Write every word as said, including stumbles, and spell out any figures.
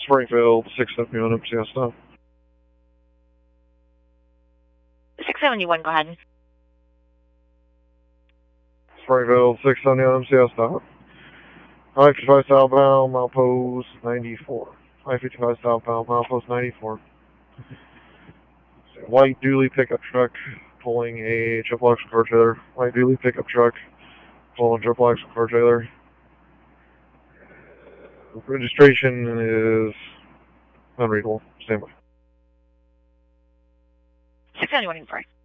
Springfield, six seventy-one M C S stop. six seventy-one, go ahead. Springfield, six seventy-one M C S stop. I fifty-five southbound, milepost ninety-four. I fifty-five southbound, milepost ninety-four. White dually pickup truck pulling a triple axle car trailer. White dually pickup truck pulling a triple axle car trailer. Registration is unreadable. Stand by. six seventy-one, sorry.